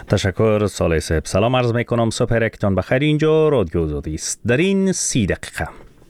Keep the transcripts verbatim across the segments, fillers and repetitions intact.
تشکر صالح صاحب. سلام عرض میکنم، صبح رکتان بخیر. اینجا رادیو آزادی است. در این سی دقیقه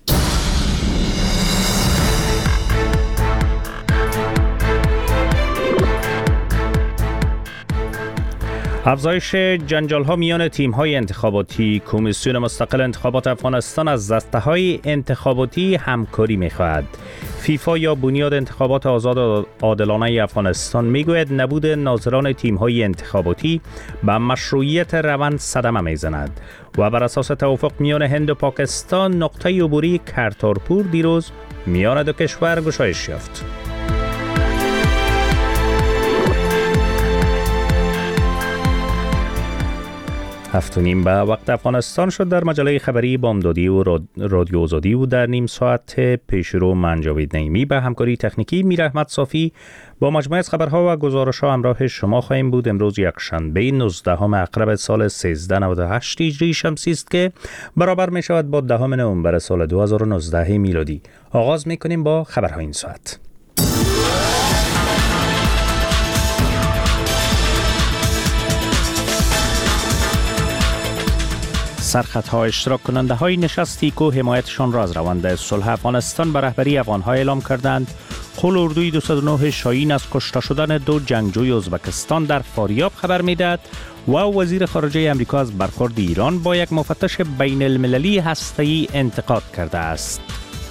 افزایش جنجال ها میان تیم های انتخاباتی. کمیسیون مستقل انتخابات افغانستان از دسته های انتخاباتی همکاری می خواهد. فیفا یا بنیاد انتخابات آزاد و عادلانه افغانستان میگوید نبود ناظران تیم های انتخاباتی به مشروعیت روند صدمه میزند و بر اساس توافق میان هند و پاکستان نقطه عبوری کرتارپور دیروز میان دو کشور گشایش یافت. هفت و نیم به وقت افغانستان شد. در مجله خبری بامدادی و رادیو آزادی و در نیم ساعت پیشرو من جاوید نعیمی به همکاری تکنیکی میر احمد صافی با مجموعه از خبرها و گزارش‌ها همراه شما خواهیم بود. امروز یک شنبه نوزدهم اکتبر سال سیزده نود و هشت هجری شمسی است که برابر می شود با دهم نوامبر سال دو هزار و نوزده میلادی. آغاز می کنیم با خبرهای این ساعت. سرخطها اشتراک کننده های نشست ایکو حمایتشان را از روند صلح افغانستان به رهبری افغان‌ها اعلام کردند. قول اردوی دویست و نه شاهین از کشته شدن دو جنگجوی ازبکستان در فاریاب خبر می‌دهد و وزیر خارجه امریکا از برخورد ایران با یک مفتش بین المللی هسته‌ای انتقاد کرده است.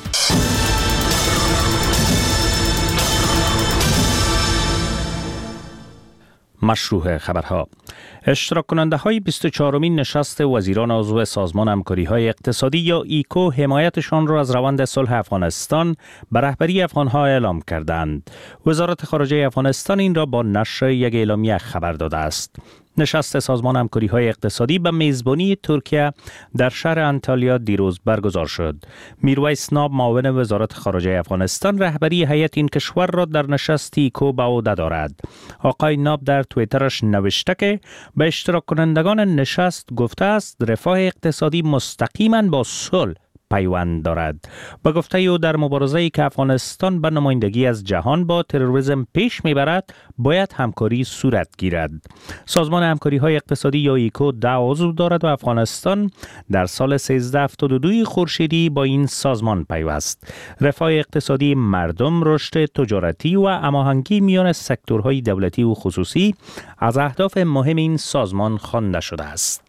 مشروع خبرها. اشتراک کننده های بیست و چهارمین نشست وزیران عضو سازمان همکاری های اقتصادی یا ایکو حمایتشان را از روند صلح افغانستان به رهبری افغانها اعلام کردند. وزارت خارجه افغانستان این را با نشر یک اعلامیه خبر داده است. نشست سازمان همکاری های اقتصادی به میزبانی ترکیه در شهر انتالیا دیروز برگزار شد. میرویس ناب معاون وزارت خارجه افغانستان رهبری هیئت این کشور را در نشست ایکو به عهده دارد. آقای ناب در توییترش نوشته که به اشتراک کنندگان نشست گفته است رفاه اقتصادی مستقیما با صلح پیوند دارد. با گفته او در مبارزه‌ای که افغانستان به نمایندگی از جهان با تروریسم پیش میبرد باید همکاری صورت گیرد. سازمان همکاری های اقتصادی یا ایکو ده عضو دارد و افغانستان در سال سیزده هفتاد و دو خورشیدی با این سازمان پیوست. رفاه اقتصادی مردم، رشد تجارتی و هماهنگی میان سکتورهای دولتی و خصوصی از اهداف مهم این سازمان خوانده شده است.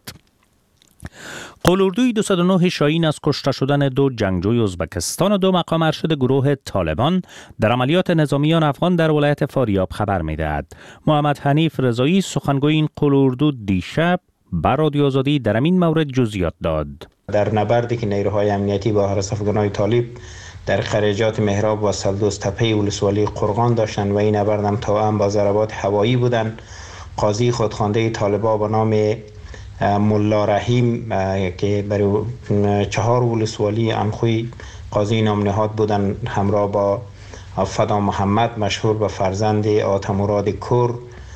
قول اردوی دویست و نه شاهین از کشته شدن دو جنگجوی ازبکستان و دو مقام ارشد گروه طالبان در عملیات نظامیان افغان در ولایت فاریاب خبر می‌دهد. محمد حنیف رضایی سخنگوی این قول اردو دیشب بر رادیو آزادی در این مورد جزئیات داد. در نبردی که نیروهای امنیتی با حرس افغان‌های طالب در خریجات مهراب و سلدوس تپه ولسوالی قرغان داشتند و این نبرد هم توأم با ضربات هوایی بودند، قاضی خودخوانده طالبان به نام ملا رحیم که برای چهار ولسوالی انخوی قاضی نام نهاد بودن همراه با فدا محمد مشهور به فرزند آتا مراد کور،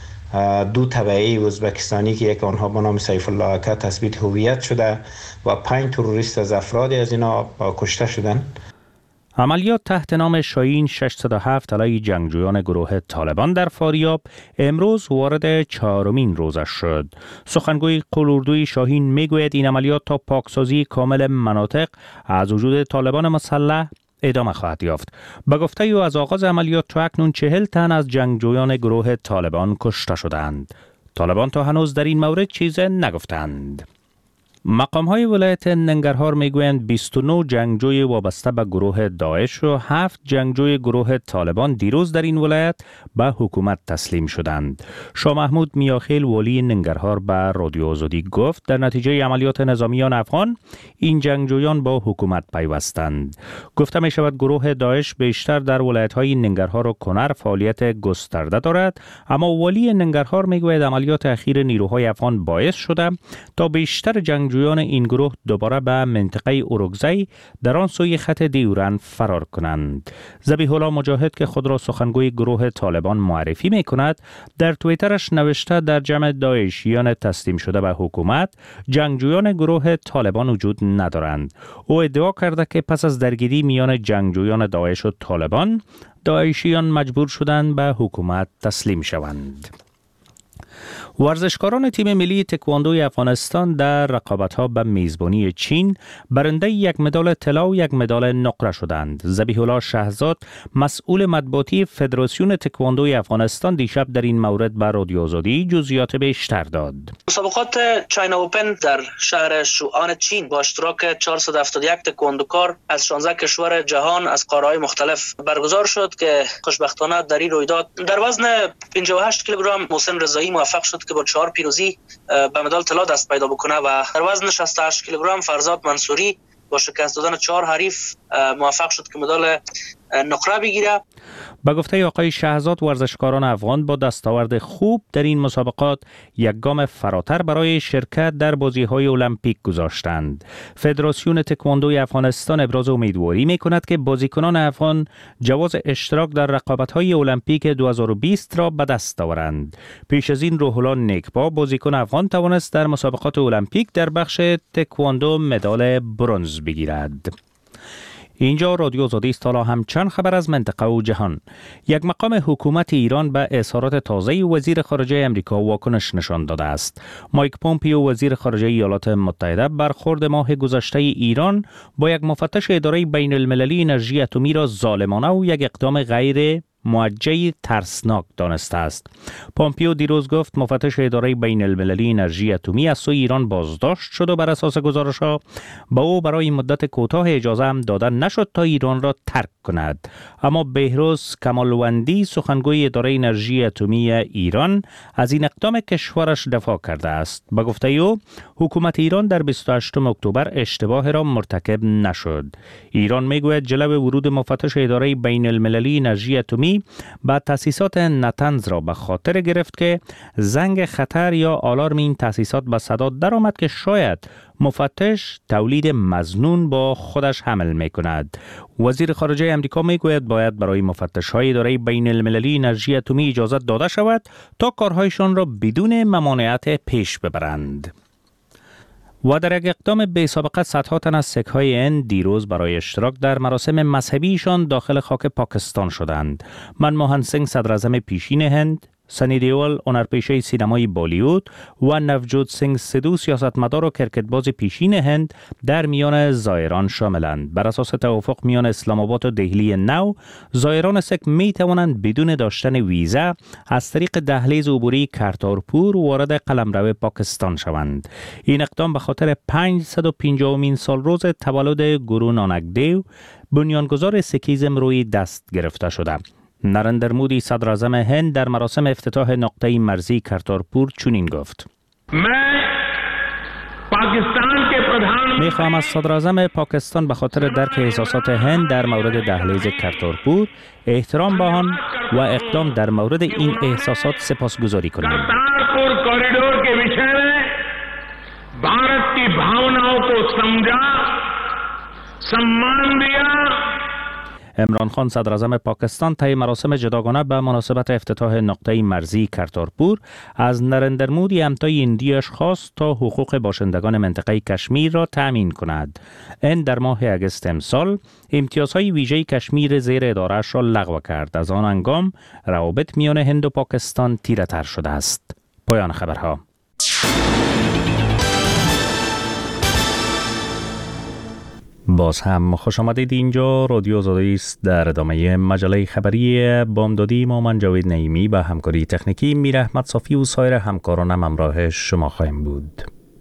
دو تبعی ازبکستانی که یک آنها به نام سیف الله اکا تثبیت هویت شده و پنج تروریست از افرادی از اینا کشته شدند. عملیات تحت نام شاهین ششصد و هفت علیه جنگجویان گروه طالبان در فاریاب امروز وارد چهارمین روزش شد. سخنگوی قول اردوی شاهین میگوید این عملیات تا پاکسازی کامل مناطق از وجود طالبان مسلح ادامه خواهد یافت. به گفته او از آغاز عملیات تا اکنون چهل تن از جنگجویان گروه طالبان کشته شدند. طالبان تا هنوز در این مورد چیز نگفتند. مقام های ولایت ننگرهار میگویند بیست و نه جنگجوی وابسته به گروه داعش و هفت جنگجوی گروه طالبان دیروز در این ولایت به حکومت تسلیم شدند. شاه محمود میاخیل ولی ننگرهار به رادیو آزادی گفت در نتیجه عملیات نظامیان افغان این جنگجویان با حکومت پیوستند. گفته می شود گروه داعش بیشتر در ولایت های ننگرهار و کنر فعالیت گسترده دارد، اما ولی ننگرهار میگوید عملیات اخیر نیروهای افغان باعث شده تا بیشتر جنگ جویان این گروه دوباره به منطقه اورگزای در آن سوی خط دیورند فرار کنند. ذبیح الله مجاهد که خود را سخنگوی گروه طالبان معرفی می کند در توییترش نوشته در جمع داعشیان تسلیم شده به حکومت جنگجویان گروه طالبان وجود ندارند. او ادعا کرده که پس از درگیری میان جنگجویان داعش و طالبان داعشیان مجبور شدند به حکومت تسلیم شوند. ورزشکاران تیم ملی تکواندوی افغانستان در رقابت‌ها به میزبانی چین برنده یک مدال طلا و یک مدال نقره شدند. ذبیح الله شهزاد مسئول مطبوعاتی فدراسیون تکواندوی افغانستان دیشب در این مورد به رادیو آزادی جزئیات بیشتر داد. مسابقات چاینا اوپن در شهر شوآن چین با اشتراک چهارصد و هفتاد و یک تکواندوکار از شانزده کشور جهان از قاره‌های مختلف برگزار شد که خوشبختانه در این رویداد در وزن پنجاه و هشت کیلوگرم محسن رضایی موفق شد که با چهار پیروزی به مدال طلا دست پیدا بکنه و در وزن شصت و هشت کیلوگرم فرزاد منصوری با شکست دادن چهار حریف موفق شد که مدال نقره بگیره. با گفته آقای شهزاد ورزشکاران افغان با دستاورد خوب در این مسابقات یک گام فراتر برای شرکت در بازی‌های المپیک گذاشتند. فدراسیون تکواندوی افغانستان ابراز امیدواری می‌کند که بازیکنان افغان جواز اشتراک در رقابت‌های المپیک دو هزار و بیست را به دست آورند. پیش از این روح الله نیکبا بازیکن افغان توانست در مسابقات المپیک در بخش تکواندو مدال برنز بگیرد. اینجا رادیو آزادی است. حالا هم چند خبر از منطقه و جهان. یک مقام حکومت ایران به اظهارات تازه وزیر خارجه امریکا واکنش نشان داده است. مایک پومپیو وزیر خارجه ایالات متحده برخورد ماه گذشته ایران با یک مفتش اداره بین المللی انرژی اتمی را ظالمانه و یک اقدام غیر موجه ترسناک دانسته است. پومپیو دیروز گفت مفتش اداره بین المللی انرژی اتمی از سوی ایران بازداشت شد و بر اساس گزارش‌ها با او برای مدت کوتاه اجازه هم داده نشد تا ایران را ترک کند. اما بهروز کمالوندی سخنگوی اداره انرژی اتمی ایران از این اقدام کشورش دفاع کرده است. با گفته او حکومت ایران در بیست و هشتم اکتبر اشتباه را مرتکب نشد. ایران میگوید جلب ورود مفتش اداره بین المللی انرژی اتمی با تاسیسات نتنز را به خاطر گرفت که زنگ خطر یا آلارم این تاسیسات به صدا درآمد که شاید مفتش تولید مظنون با خودش حمل می کند. وزیر خارجه امریکا می گوید باید برای مفتش های اداره بین المللی انرژی اتمی اجازه داده شود تا کارهایشان را بدون ممانعت پیش ببرند. و در یک اقدام بی سابقه صدها تن از سیک های هند دیروز برای اشتراک در مراسم مذهبیشان داخل خاک پاکستان شدند. منموهن سینگ صدراعظم پیشین هند، سنی دیول هنرپیشه سینمای بالیوود و نوجوت سینگ سیدو سیاستمدار و کرکټباز پیشین هند در میان زائران شاملند. بر اساس توافق میان اسلام آباد و دهلی نو، زائران سیک می توانند بدون داشتن ویزا از طریق دهلیز عبوری کرتارپور وارد قلمرو پاکستان شوند. این اقدام به خاطر پانصد و پنجاهمین سال روز تولد گرو نانک دیو بنیانگذار سیکیزم روی دست گرفته شده. نریندر مودی صدر اعظم هند در مراسم افتتاح نقطه مرزی کرتارپور چنین گفت: می خواهم از صدر اعظم پاکستان به خاطر درک احساسات هند در مورد دهلیز کرتارپور احترام به آن و اقدام در مورد این احساسات سپاسگزاری کنم. کرتارپور کریڈور کے وشے میں بھارت کی بھاوناؤں کو سمجھا، सम्मान दिया. عمران خان صدر اعظم پاکستان طی مراسم جداگانه به مناسبت افتتاح نقطه مرزی کرتارپور از نریندر مودی همتای هندیش خواست تا حقوق باشندگان منطقه کشمیر را تأمین کند. این در ماه اگست امسال امتیازهای ویژه کشمیر زیر اداره‌اش را لغو کرد. از آن هنگام روابط میان هند و پاکستان تیره تر شده است. پایان خبرها. باز هم خوش آمدید. اینجا رادیو آزادی است. در ادامه مجله خبری بامدادی ما من جاوید نعیمی به همکاری تکنیکی میر احمد صافی و سایر همکارانم همراه شما خواهیم بود.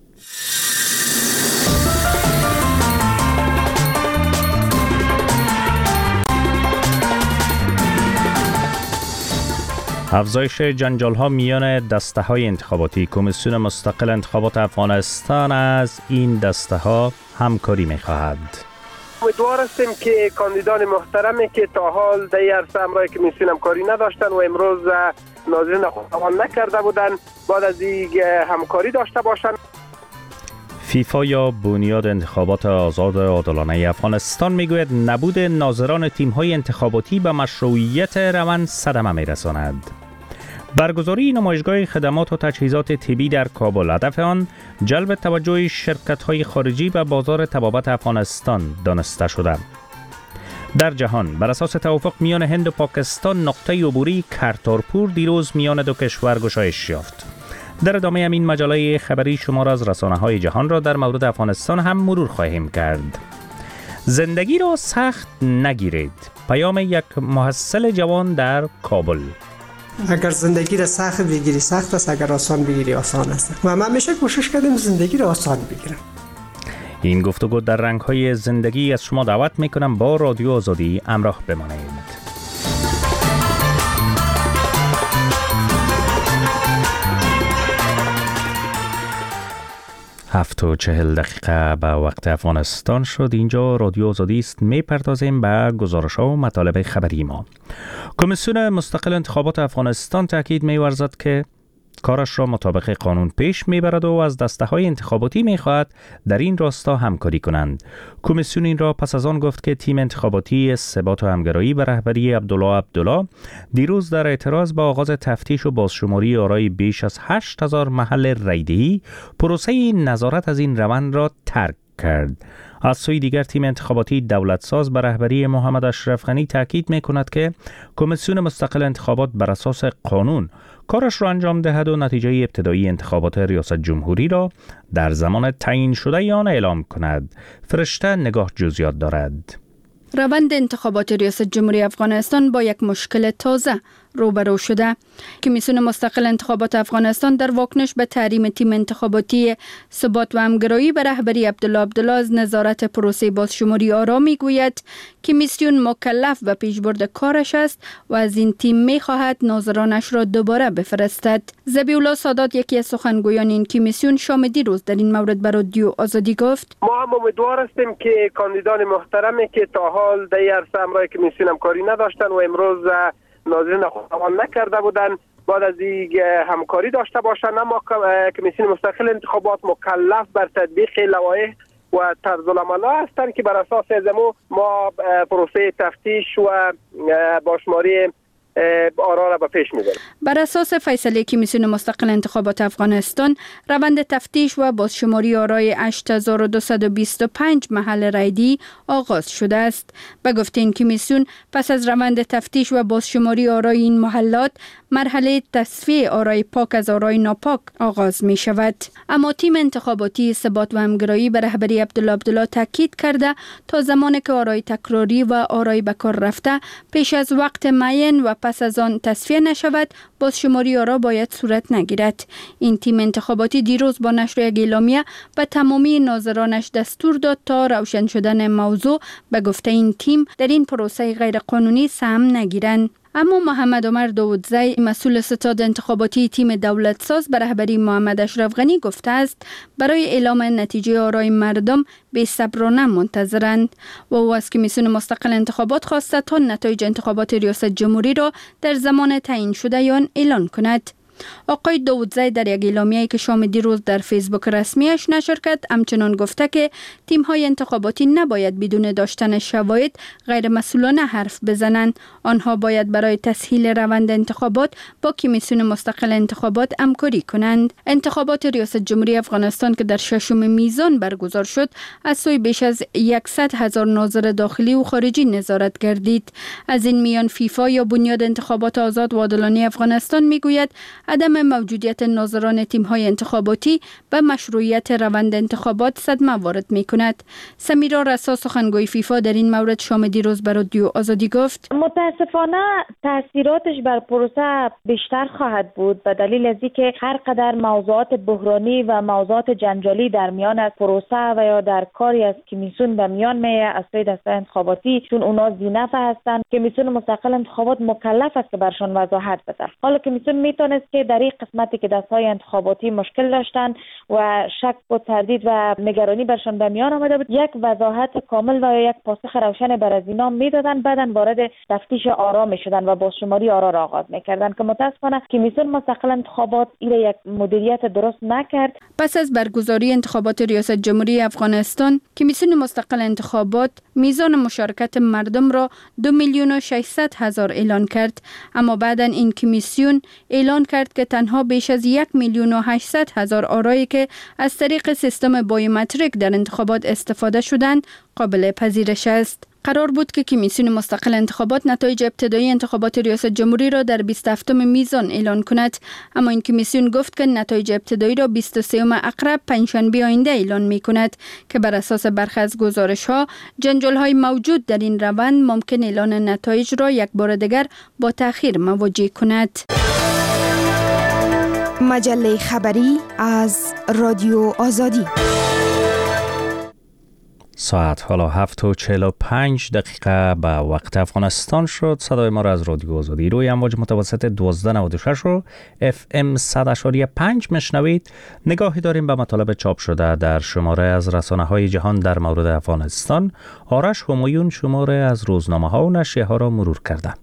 افزایش جنجال ها میان دسته های انتخاباتی. کمیسیون مستقل انتخابات افغانستان از این دسته ها همکاری می خواهد. امیدوار هستیم که کاندیدان محترمی که تا حال در این عرصه همراه کمیسیون همکاری نداشتن و امروز ناظرین خود توان نکرده بودن بعد از این همکاری داشته باشند. فیفا یا بنیاد انتخابات آزاد و عادلانه افغانستان میگوید نبود ناظران تیم‌های انتخاباتی به مشروعیت روند صدمه میرساند. برگزاری نمایشگاه خدمات و تجهیزات طبی در کابل هدف آن جلب توجه شرکت‌های خارجی به بازار طبابت افغانستان دانسته شده. در جهان بر اساس توافق میان هند و پاکستان نقطه عبوری کرتارپور دیروز میان دو کشور گشایش یافت. در ادامه همین مجله خبری شما را از رسانه‌های جهان را در مورد افغانستان هم مرور خواهیم کرد. زندگی را سخت نگیرید. پیام یک محصل جوان در کابل. اگر زندگی را سخت بگیری سخت است، اگر آسان بگیری آسان است. و من همیشه کوشش کردم زندگی را آسان بگیرم. این گفتگو در رنگ‌های زندگی از شما دعوت می‌کنم با رادیو آزادی همراه بمانید. هفت و چهل دقیقه به وقت افغانستان شد. اینجا رادیو آزادی است. میپردازیم به گزارش‌ها و مطالب خبری ما. کمیسیون مستقل انتخابات افغانستان تاکید می‌ورزد که کارش را مطابق قانون پیش میبرد و از دسته‌های انتخاباتی می‌خواهد در این راستا همکاری کنند. کمیسیون این را پس از آن گفت که تیم انتخاباتی ثبات و همگرایی به رهبری عبدالله عبدالله دیروز در اعتراض به آغاز تفتیش و بازشماری آرای بیش از هشت هزار محل رایدهی پروسه نظارت از این روند را ترک کرد. از سوی دیگر تیم انتخاباتی دولتساز به رهبری محمد اشرف غنی تاکید می‌کند که کمیسیون مستقل انتخابات بر اساس قانون کارش را انجام دهد و نتیجه ابتدایی انتخابات ریاست جمهوری را در زمان تعیین شده آن اعلام کند. فرشته نگاه جزئیات دارد. روند انتخابات ریاست جمهوری افغانستان با یک مشکل تازه روبرو شده. کمیسیون مستقل انتخابات افغانستان در واکنش به تحریم تیم انتخاباتی ثبات و همگرایی به رهبری عبدالله عبدالله از نظارت پروسه بازشماری آرا میگوید کمیسیون مکلف به پیشبرد کارش است و از این تیم میخواهد ناظرانش را دوباره بفرستد. ذبیح‌الله سادات یکی از سخنگویان این کمیسیون شام دیروز در این مورد به رادیو آزادی گفت ما هم امیدوار هستیم که کاندیدان محترمی که تا حال در عرصه همراه کمیسیون همکاری نداشتن و امروز ناظرین خودمان نکرده بودن بعد از این همکاری داشته باشند. اما کمیسیون مستقل انتخابات مکلف بر تطبیق لوایح و طرزالعمل هستند که بر اساس ازمو ما پروسه تفتیش و بازشماری آرا را به پیش می‌بریم. بر اساس فیصله کمیسیون مستقل انتخابات افغانستان روند تفتیش و بازشماری آرای هشت هزار و دویست و بیست و پنج محل رایدی آغاز شده است. به گفته این کمیسیون پس از روند تفتیش و بازشماری آرای این محلات مرحله تصفیه آرای پاک از آرای ناپاک آغاز می شود. اما تیم انتخاباتی ثبات و همگرایی به رهبری عبدالله عبدالله تاکید کرده تا زمانی که آرای تکراری و آرای به کار رفته پیش از وقت معین و پس از آن تصفیه نشود بازشماری آرا باید صورت نگیرد. این تیم انتخاباتی دیروز با نشر یک اعلامیه به تمامی ناظرانش دستور داد تا روشن شدن موضوع به گفته این تیم در این پروسه غیر قانونی سهم نگیرند. اما محمد عمر داودزی مسئول ستاد انتخاباتی تیم دولتساز به رهبری محمد اشرف غنی گفته است برای اعلام نتیجه آرای مردم بی‌صبرانه منتظرند و او از کمیسیون مستقل انتخابات خواسته تا نتایج انتخابات ریاست جمهوری را در زمان تعیین شده آن اعلان کند. آقای داودزی در یک اعلامیه‌ای که شام دیروز در فیسبوک رسمیش نشر کرد همچنان گفته که تیم‌های انتخاباتی نباید بدون داشتن شواهد غیر مسئولانه حرف بزنند. آنها باید برای تسهیل روند انتخابات با کمیسیون مستقل انتخابات همکاری کنند. انتخابات ریاست جمهوری افغانستان که در ششم میزان برگزار شد از سوی بیش از صد هزار ناظر داخلی و خارجی نظارت گردید. از این میان فیفا یا بنیاد انتخابات آزاد و عادلانه افغانستان میگوید عدم موجودیت ناظران تیم‌های انتخاباتی به مشروعیت روند انتخابات صدمه وارد می‌کند. سمیرا رسا سخنگوی فیفا در این مورد شام دیروز به رادیو آزادی گفت متاسفانه تاثیراتش بر پروسه بیشتر خواهد بود به دلیل از اینکه هر قدر موضوعات بحرانی و موضوعات جنجالی در میان از پروسه و یا در کاری از کمیسیون به میان میه از سوی دسته انتخاباتی چون اونا ذی‌نفع هستند کمیسیون مستقل انتخابات مکلف است که برشان وضاحت بده. حالا کمیسیون میتونست که در این قسمتی که دستهای انتخاباتی مشکل داشتن و شک و تردید و نگرانی برشان به میان آمده بود یک وضاحت کامل و یک پاسخ روشن بر از اینا میدادن بعدن وارد تفتیش آرا میشدن و بازشماری آرا را آغاز میکردن که متاسفانه کمیسیون مستقل انتخابات این یک مدیریت درست نکرد. پس از برگزاری انتخابات ریاست جمهوری افغانستان کمیسیون مستقل انتخابات میزان مشارکت مردم را دو میلیون و ششصد هزار اعلان کرد اما بعداً این کمیسیون اعلان کرد که تنها بیش از یک میلیون و هشتصد هزار آرایی که از طریق سیستم بایومتریک در انتخابات استفاده شدند قابل پذیرش است. قرار بود که کمیسیون مستقل انتخابات نتایج ابتدایی انتخابات ریاست جمهوری را در بیست و هفتم میزان اعلان کند، اما این کمیسیون گفت که نتایج ابتدایی را بیست و سوم عقرب پنجشنبه آینده اعلان می کند که بر اساس برخی از گزارش ها جنجال های موجود در این روند ممکن اعلان نتایج را یک بار دیگر با تأخیر مواجه کند. مجله خبری از رادیو آزادی. ساعت حالا هفت و چهل و پنج دقیقه به وقت افغانستان شد. صدای ما را از رادیو آزادی روی امواج متوسط دوازده نود و شش رو اف ام صد و پنج مشنوید. نگاهی داریم به مطالب چاپ شده در شماره از رسانه های جهان در مورد افغانستان. آرش همایون شماره از روزنامه ها و نشریه ها را مرور کرده.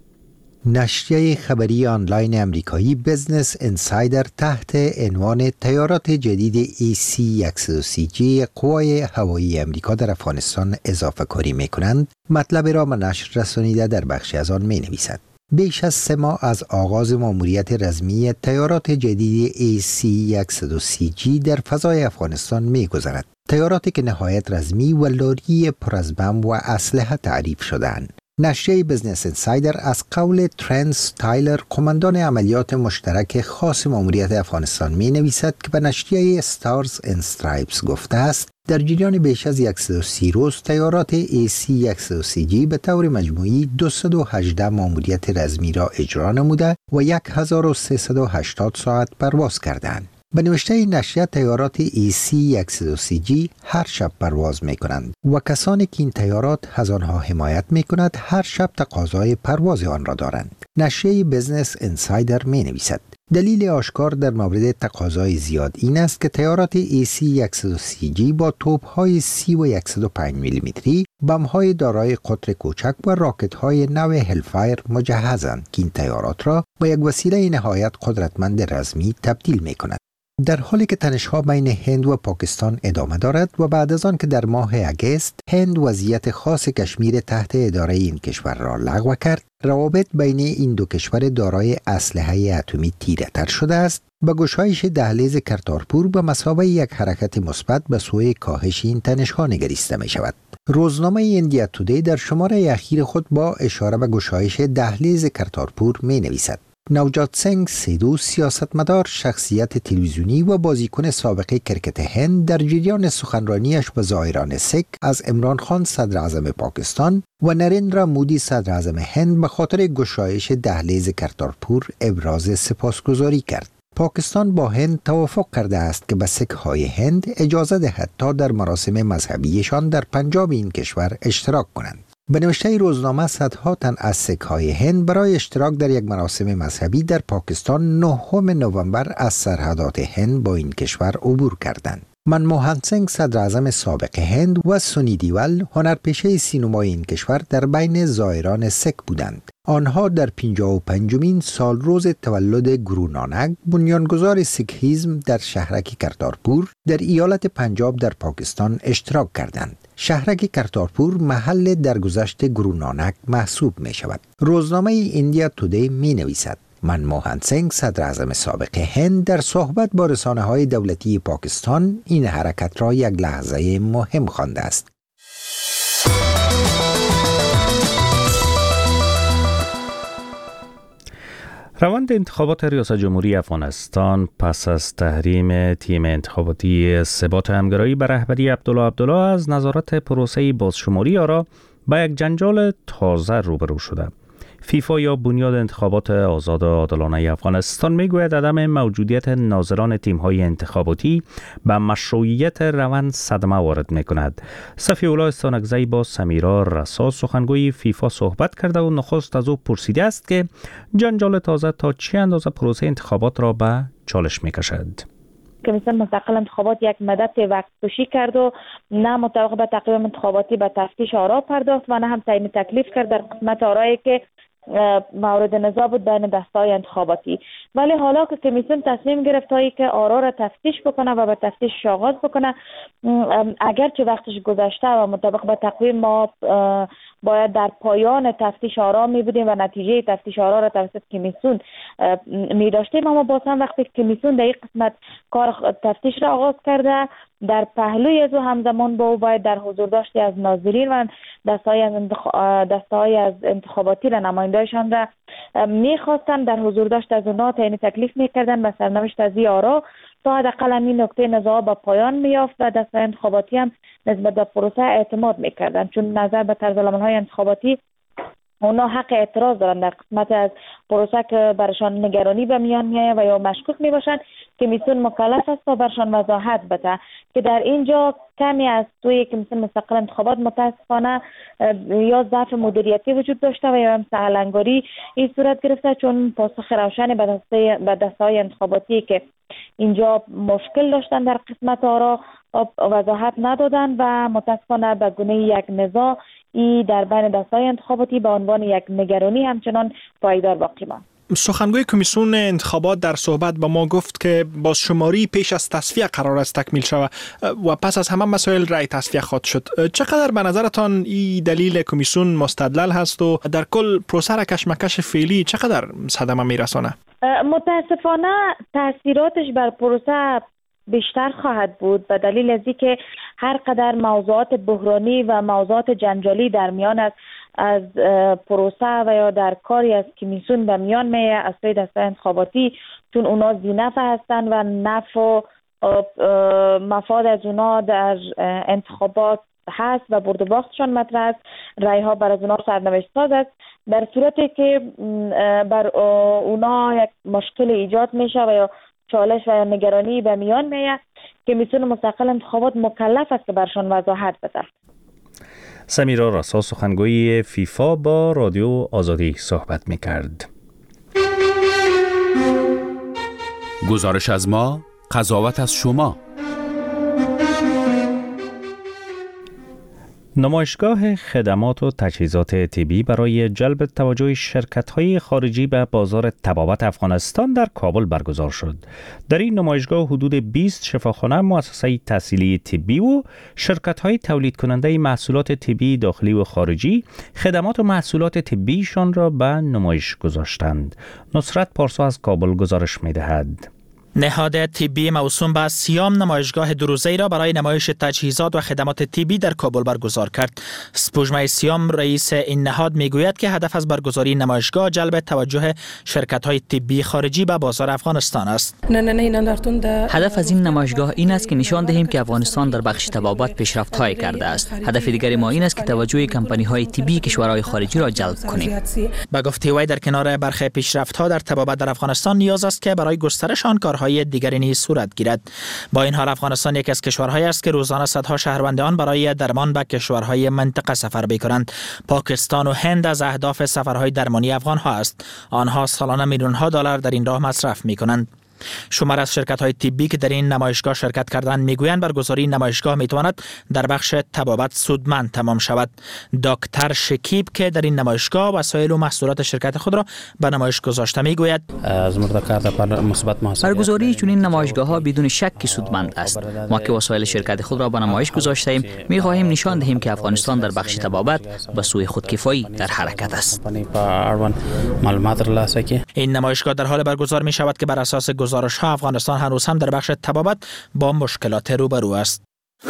نشریه خبری آنلاین امریکایی بزنس انسایدر تحت عنوان تیارات جدید ای سی صد و سی جی قوای هوایی امریکا در افغانستان اضافه کاری می کنند مطلب را به نشر رسانیده در بخشی از آن می نویسد. بیش از سه ماه از آغاز ماموریت رسمی تیارات جدید ای سی صد و سی جی در فضای افغانستان می گذرد. تیاراتی که نهایت رسمی و لاری پر از بم و اسلحه تعریف شده‌اند. نشریه بزنس انسایدر از قول ترنس تایلر قماندان عملیات مشترک خاص ماموریت افغانستان می نویسد که به نشریه ستارز اند استرایپس گفته است در جریان بیش از صد و سی روز تیارات ای سی صد و سی جی به طور مجموعی دویست و هجده ماموریت رسمی را اجرا نموده و هزار و سیصد و هشتاد ساعت پرواز کردند. به نوشته نشریه تیارات ای سی صد و سی جی هر شب پرواز می کنند و کسانی که این تیارات از آنها حمایت می کند هر شب تقاضای پرواز آن را دارند. نشریه بزنس انسایدر می نویسد دلیل آشکار در مورد تقاضای زیاد این است که تیارات ای سی صد و سی جی با توپ‌های سی و صد و پنج میلیمتری، بم‌های دارای قطر کوچک و راکت‌های نو هلفایر مجهزند که این تیارات را با یک وسیله نهایت قدرتمند رزمی تبدیل می کند. در حالی که تنش‌ها بین هند و پاکستان ادامه دارد و بعد از آن که در ماه اگست هند وضعیت خاص کشمیر تحت اداره این کشور را لغو کرد، روابط بین این دو کشور دارای اسلحه اتمی تیره‌تر شده است. با گشایش دهلیز کرتارپور به مثابه یک حرکت مثبت به سوی کاهش این تنش‌ها نگریسته می شود. روزنامه ایندیا تودی در شماره اخیر خود با اشاره به گشایش دهلیز کرتارپور می نویسد نوجات سنگ سیدو، سیاستمدار، شخصیت تلویزیونی و بازیکن سابق کرکت هند، در جریان سخنرانیش به زائران سیک از عمران خان صدر اعظم پاکستان و نریندرا مودی صدر اعظم هند به خاطر گشایش دهلیز کرتارپور ابراز سپاسگزاری کرد. پاکستان با هند توافق کرده است که به سک‌های هند اجازه دهد تا در مراسم مذهبیشان در پنجاب این کشور اشتراک کنند. به نوشته روزنامه صدها تن از سک‌های هند برای اشتراک در یک مراسم مذهبی در پاکستان نهم نوامبر از سرحدات هند با این کشور عبور کردند. منموهن سینگ صدر اعظم سابق هند و سونی دیول هنرپیشه سینمای این کشور در بین زائران سک بودند. آنها در پنجاه و پنجمین سال روز تولد گرو نانک، بنیانگذار سیکهیزم، در شهرک کرتارپور در ایالت پنجاب در پاکستان اشتراک کردند. شهرک کرتارپور محل درگذشت گرو نانک محسوب می شود. روزنامه ایندیا تودی می نویسد منموهن سینگ صدر اعظم سابق هند در صحبت با رسانه‌های دولتی پاکستان این حرکت را یک لحظه مهم خوانده است. روند انتخابات ریاست جمهوری افغانستان پس از تحریم تیم انتخاباتی ثبات همگرایی به رهبری عبدالله عبدالله از نظارت پروسه بازشماری آرا با یک جنجال تازه روبرو شده. فیفا یا بنیاد انتخابات آزاد و عادلانه افغانستان میگوید عدم موجودیت ناظران تیم‌های انتخاباتی به مشروعیت روند صدمه وارد می‌کند. صفی‌الله استانکزی با سمیرا رسا سخنگوی فیفا صحبت کرده و نخست از او پرسیده است که جنجال تازه تا چه اندازه پروسه انتخابات را به چالش می‌کشد. کمیسیون مستقل انتخابات یک مدت وقت کشی کرد و نه مطابق به تقویم انتخاباتی به تفتیش آرا پرداخت و نه هم تعیین تکلیف کرد در قسمت آرایی که مورد نزاع بود بین دسته‌های انتخاباتی. ولی حالا که کمیسیون تصمیم گرفت هایی که آرا را تفتیش بکنه و به تفتیش آغاز بکنه، اگرچه وقتش گذشته و مطابق به تقویم ما باید در پایان تفتیش آرا می بودیم و نتیجه تفتیش آرا را توسط کمیسیون می داشتیم، اما باز هم وقتی کمیسیون در این قسمت کار تفتیش را آغاز کرده در پهلوی از او همزمان با او باید در حضور داشتی از ناظرین و دستهای از, انتخ... دستهای از انتخاباتی را نمایندهشان را میخواستن در حضور داشت از اونا تعیین تکلیف میکردن و سرنوشت از این آرا تا حداقل این نکته نزاع به پایان میافت و دستهای انتخاباتی هم نسبت به پروسه اعتماد میکردن، چون نظر به طرز العمل‌های انتخاباتی اونا حق اعتراض دارن در قسمت از پروسه که برشان نگرانی به میان میایه و یا مشکوک میباشن که کمیسیون مکلف است تا برشان وضاحت بده که در اینجا کمی از توی کمیسیون مستقل انتخابات متاسفانه یا ضعف مدیریتی وجود داشته و یا هم سهلنگاری این صورت گرفته، چون پاسخ روشنی به دسته به دسته‌های انتخاباتی که اینجا مشکل داشتن در قسمت آرا وضاحت ندادن و متاسفانه به گونه یک نزاع ای در بین دسته‌های انتخاباتی به عنوان یک نگرانی همچنان پایدار باقی ماند. سخنگوی کمیسیون انتخابات در صحبت با ما گفت که بازشماری پیش از تصفیه قرار است تکمیل شود و پس از همه مسائل رأی تصفیه خواهد شد. چقدر به نظرتان این دلیل کمیسیون مستدلل هست و در کل پروسه کشمکش فعلی چقدر صدمه میرسانه؟ متاسفانه تاثیراتش بر پروسه بیشتر خواهد بود به دلیل از اینکه هر قدر موضوعات بحرانی و موضوعات جنجالی در میان از از پروسه و یا در کاری از کمیسیون به میان میه از سوی دسته انتخاباتی، چون اونا ذینفع هستن و نفع و مفاد از اونا در انتخابات هست و برد و باختشان مطرح است، رای ها بر از اونا سرنوشت ساز است. در صورتی که بر اونا یک مشکل ایجاد میشه و یا چالش و نگرانی به میان میاد، کمیسیون مستقل انتخابات مکلف است که برشان وضاحت بده. سمیرا رسا سخنگوی فیفا با رادیو آزادی صحبت میکرد. گزارش از ما، قضاوت از شما. نمایشگاه خدمات و تجهیزات طبی برای جلب توجه شرکت‌های خارجی به بازار طبابت افغانستان در کابل برگزار شد. در این نمایشگاه حدود بیست شفاخانه، مؤسسه تحصیلی طبی و شرکت‌های تولید کننده محصولات طبی داخلی و خارجی خدمات و محصولات طبیشان را به نمایش گذاشتند. نصرت پارسا از کابل گزارش می‌دهد. نهاد طبی موسوم به سیام نمایشگاه دو روزه‌ای را برای نمایش تجهیزات و خدمات طبی در کابل برگزار کرد. سپوږمۍ سیام رئیس این نهاد میگوید که هدف از برگزاری نمایشگاه جلب توجه شرکت‌های طبی خارجی به بازار افغانستان است. هدف از این نمایشگاه این است که نشان دهیم که افغانستان در بخش طبابت پیشرفت‌های کرده است. هدف دیگر ما این است که توجه کمپانی‌های طبی کشورهای خارجی را جلب کنیم. با گفته وی در کنار برخی پیشرفت‌ها در طبابت در افغانستان نیاز است که برای گسترش آن کارهای دیگری نیز صورت گیرد. با این حال افغانستان یکی از کشورهایی است که روزانه صدها شهروند آن برای درمان به کشورهای منطقه سفر می‌کنند. پاکستان و هند از اهداف سفرهای درمانی افغان‌ها است. آنها سالانه میلیون‌ها دلار در این راه مصرف می‌کنند. شمار از شرکت‌های طبی که در این نمایشگاه شرکت کردند میگویند برگزاری نمایشگاه میتواند در بخش طبابت سودمند تمام شود. دکتر شکیب که در این نمایشگاه وسایل و محصولات شرکت خود را به نمایش گذاشته میگوید برگزاری چنین نمایشگاه‌ها بدون شک سودمند است. ما که وسایل شرکت خود را به نمایش گذاشته‌ایم می‌خواهیم نشان دهیم که افغانستان در بخش طبابت به سوی خودکفایی در حرکت است. این نمایشگاه در حال برگزار می‌شود که بر اساس گزارش ها افغانستان هنوز هم در بخش طبابت با مشکلات روبرو است.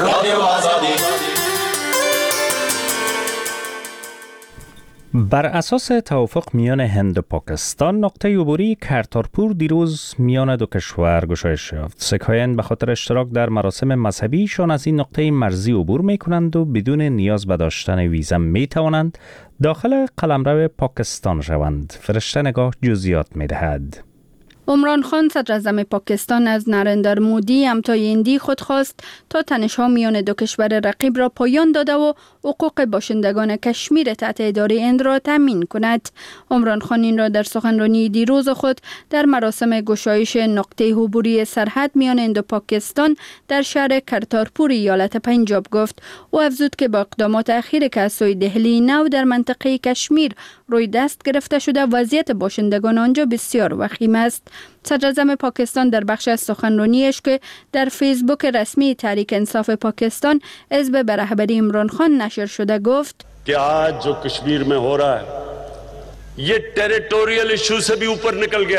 بر اساس توافق میان هند و پاکستان، نقطه عبوری کرتارپور دیروز میان دو کشور گشایش یافت. سک‌های به خاطر اشتراک در مراسم مذهبیشان از این نقطه مرزی عبور میکنند و بدون نیاز به داشتن ویزا میتوانند داخل قلمرو پاکستان شوند. فرشته نگاه جزئیات میدهد. عمران خان صدر اعظم پاکستان از نریندر مودی همتای هندی خود خواست تا تنش‌ها میان دو کشور رقیب را پایان داده و حقوق باشندگان کشمیر تحت اداره هند را تامین کند. عمران خان این را در سخنرانی دیروز خود در مراسم گشایش نقطه عبوری سرحد میان هند و پاکستان در شهر کرتارپور ایالت پنجاب گفت. او افزود که با اقدامات اخیر که از سوی دهلی نو در منطقه کشمیر روی دست گرفته شده، وضعیت باشندگان آنجا بسیار وخیم است. صدر اعظم پاکستان در بخش از سخنرانیش که در فیسبوک رسمی تحریک انصاف پاکستان حزب به رهبری عمران خان نشر شده گفت कि आज जो कश्मीर में हो रहा है ये टेरिटोरियल इशू से भी ऊपर निकल गया है.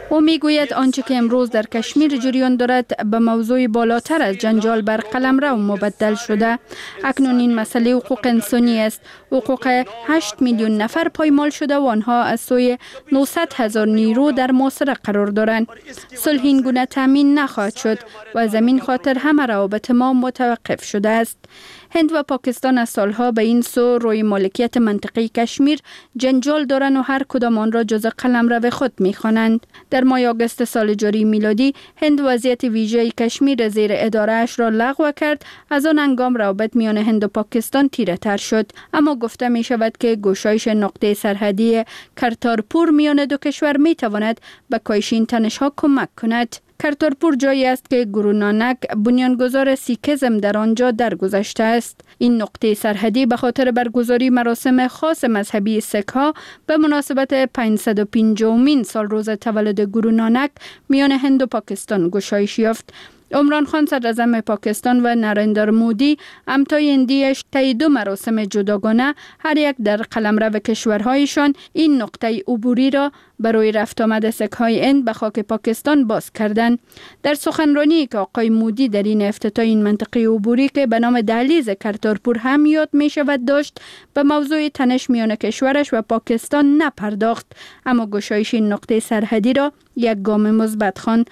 او میگوید آنچه که امروز در کشمیر جریان دارد به موضوع بالاتر از جنجال بر قلمرو مبدل شده. اکنون این مسئله حقوق انسانی است. حقوق هشت میلیون نفر پایمال شده و آنها از سوی نهصد هزار نیرو در محاصره قرار دارند. صلح این گونه تامین نخواهد شد و زمین خاطر همه روابط ما متوقف شده است. هند و پاکستان از سالها به این سو روی مالکیت منطقه کشمیر جنجال دارند و هر کدام آن را جز قلمرو خود می‌خوانند. در ماه آگوست سال جاری میلادی هند وضعیت ویژه کشمیر زیر اداره اش را لغو کرد. از آن هنگام روابط میان هند و پاکستان تیره تر شد، اما گفته می شود که گشایش نقطه سرحدی کرتارپور میان دو کشور می تواند به کاهش این تنش‌ها کمک کند. کرتارپور جایی است که گرو نانک بنیانگذار سیکیزم در آنجا درگذشته است. این نقطه سرحدی به خاطر برگزاری مراسم خاص مذهبی سیک‌ها به مناسبت پانصد و پنجمین سال روز تولد گرو نانک میان هند و پاکستان گشایش یافت. عمران خان صدر اعظم پاکستان و نریندر مودی همتای هندیش طی دو مراسم جداگانه هر یک در قلمرو کشورهایشان این نقطه عبوری را برای رفت آمد سیک‌های هند به خاک پاکستان باز کردند. در سخنرانی که آقای مودی در این افتتاح این منطقه عبوری که به نام دهلیز کرتارپور هم یاد می شود داشت، به موضوع تنش میان کشورش و پاکستان نپرداخت، اما گشایش این نقطه سرحدی را یک گام مثبت خواند.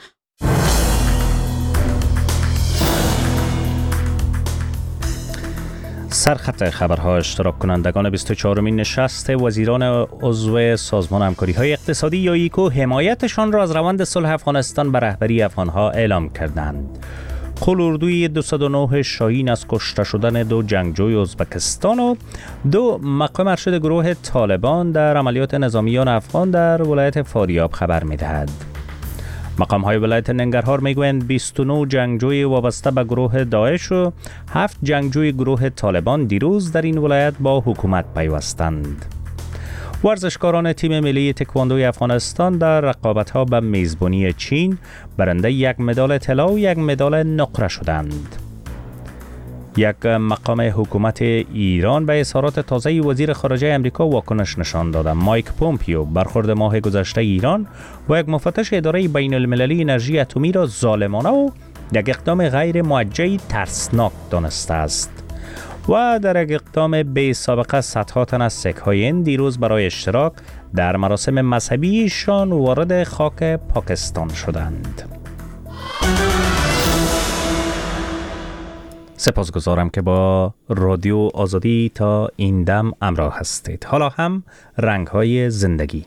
سرخط خبرها اشتراک کنندگان بیست و چهارمین نشست وزیران عضو سازمان همکاری‌های اقتصادی یا ایکو حمایتشان را از روند صلح افغانستان به رهبری افغانها اعلام کردند. قول دویست و نه شاهین از کشته شدن دو جنگجوی ازبکستان و دو مقام ارشد گروه طالبان در عملیات نظامیان افغان در ولایت فاریاب خبر می‌دهد. مقام های ولایت ننگرهار میگویند بیست و نه جنگجوی وابسته به گروه داعش و هفت جنگجوی گروه طالبان دیروز در این ولایت با حکومت پیوستند. ورزشکاران تیم ملی تکواندوی افغانستان در رقابت‌ها به میزبانی چین برنده یک مدال طلا و یک مدال نقره شدند. یک مقام حکومت ایران به اظهارات تازه وزیر خارجه امریکا واکنش نشان داد. مایک پومپیو برخورد ماه گذشته ایران و یک مفتش اداره بین المللی انرژی اتمی را ظالمانه و یک اقدام غیر موجه ترسناک دانسته است و در یک اقدام بی سابقه صدها تن از سیک‌های هند دیروز برای اشتراک در مراسم مذهبیشان وارد خاک پاکستان شدند. سپاسگزارم که با رادیو آزادی تا این دم همراه هستید. حالا هم رنگ‌های زندگی.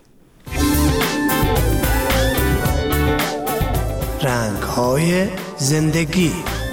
رنگ‌های زندگی.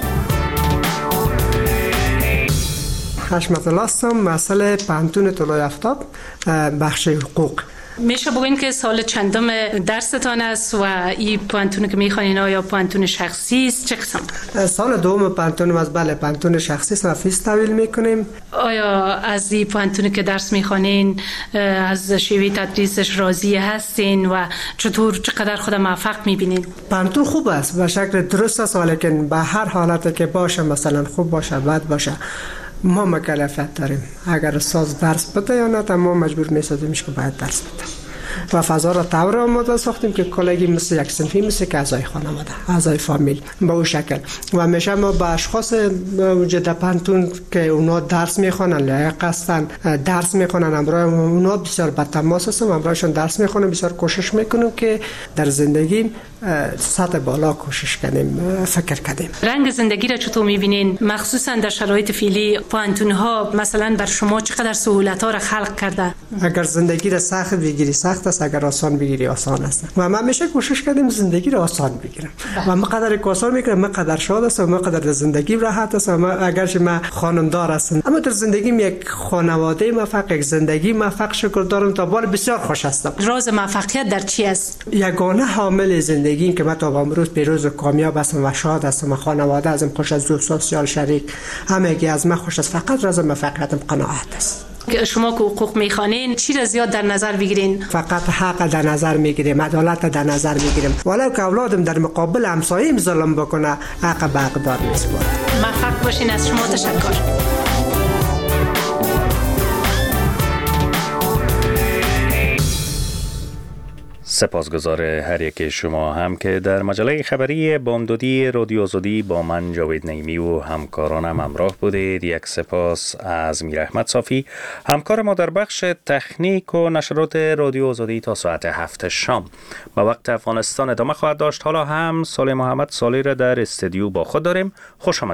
حشمت الله هستم، مسئله پانتون طلوع آفتاب، بخش حقوق. میشه بگوین که سال چندم درستان است و این پانتون که میخوانین آیا پانتون شخصی است؟ چه قسم؟ سال دوم پانتون است. بله، پانتون شخصی است و فیس تحویل میکنیم. آیا از این پانتون که درس میخوانین از شیوه تدریسش راضی هستین و چطور چقدر خود موفق میبینین؟ پانتون خوب است، به شکل درست است، ولیکن به هر حالت که باشه، مثلا خوب باشه بد باشه، ما مکلفیت داریم. اگر استاد درس بده یا نه، ما مجبور می‌شدیمش که باید درس بده و فضا را طور آماده ساختیم که کلاگی مثل یک صنفی، مثل که اعضای خانواده، اعضای فامیل به اون شکل. و همیشه ما به اشخاص جد پانتون که اونا درس میخوانن، لایق هستن درس میخوانن، همراه اونا بسیار با تماس هستم، همراهشون درس میخوانم. بسیار کوشش میکنم که در زندگی سطح بالا کوشش کنیم، فکر کنیم. رنگ زندگی را چطور میبینین؟ مخصوصا در شرایط فعلی پانتون ها مثلا بر شما چقدر سهولت ها را خلق کرده؟ اگر زندگی را سخت بگیری سخت است، اگر آسان بگیری آسان است. و من همیشه کوشش کردم زندگی را آسان بگیرم و من قدر که آسان میگیرم، من قدر شاد هستم، من قدر زندگی راحت هستم. من اگرچه من خانمدار هستم، اما در زندگیم یک خانواده موفق، یک زندگی موفق شکر دارم. تا بال بسیار خوش هستم. راز موفقیت در چی است؟ یگانه حامل زندگی این که من تا امروز پیروز و کامیاب هستم و شاد هستم و خانواده ازم خوش است، دوست سوسیال شریک همگی از من خوش است. فقط راز موفقیتم قناعت است. شما که حقوق میخوانین چی را زیاد در نظر بگیرین؟ فقط حق در نظر میگیریم، عدالت در نظر میگیریم. ولو که اولادم در مقابل همسایه‌ام ظلم بکنه، حق به حقدار میسپارم. موفق باشین. از شما تشکر. سپاسگزار هر یک شما هم که در مجله خبری بامدادی رادیو آزادی با من جاوید نعیمی و همکارانم همراه بودید. یک سپاس از میر احمد صافی همکار ما در بخش تکنیک و نشرات رادیو آزادی تا ساعت هفت شام. با وقت افغانستان ادامه خواهد داشت. حالا هم صالح محمد صالح را در استودیو با خود داریم. خوش آمدید.